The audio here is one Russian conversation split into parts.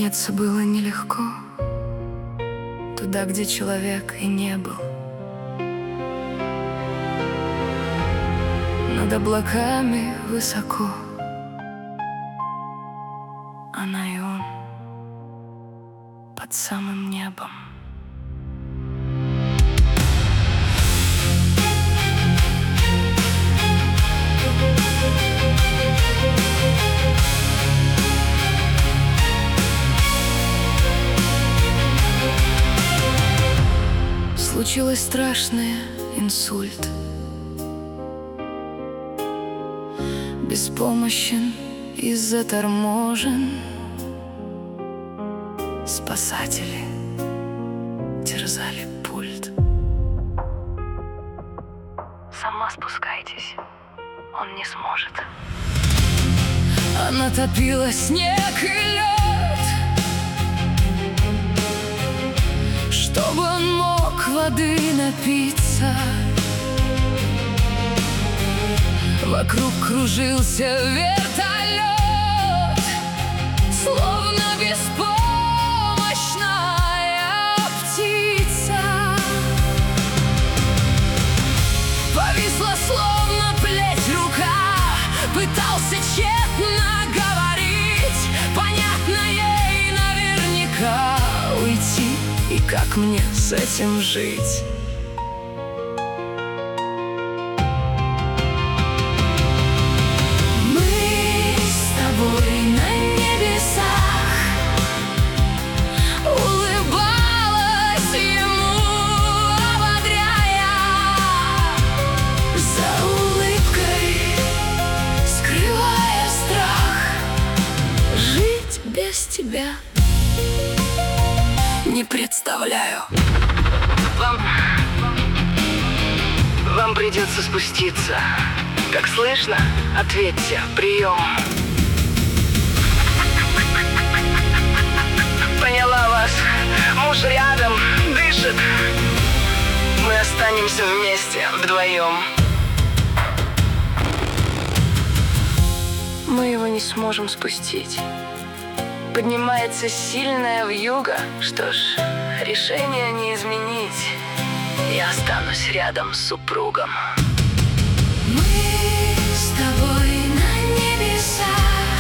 Подняться было нелегко туда, где человек и не был. Над облаками высоко она и он под самым небом. Случилось страшное, инсульт. Беспомощен и заторможен. Спасатели терзали пульт. Сама спускайтесь, он не сможет. Она топила снег и лед, чтобы он мог воды напиться. Вокруг кружился вертолет, словно беспомощная птица. Повисла словно плеть рука, пытался тщетно говорить. Понятно ей наверняка уйти, и как мне с этим жить? Без тебя не представляю. Вам придется спуститься. Как слышно? Ответьте. Прием. Поняла вас. Муж рядом, дышит. Мы останемся вместе, вдвоем. Мы его не сможем спустить. Поднимается сильная вьюга. Что ж, решение не изменить. Я останусь рядом с супругом. Мы с тобой на небесах.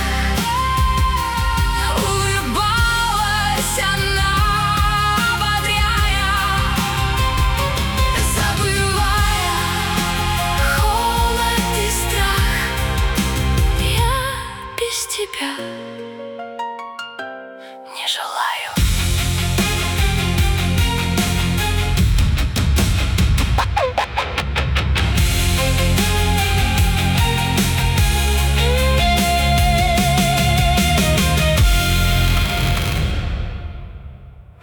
Улыбалась она, ободряя, забывая холод и страх. Я без тебя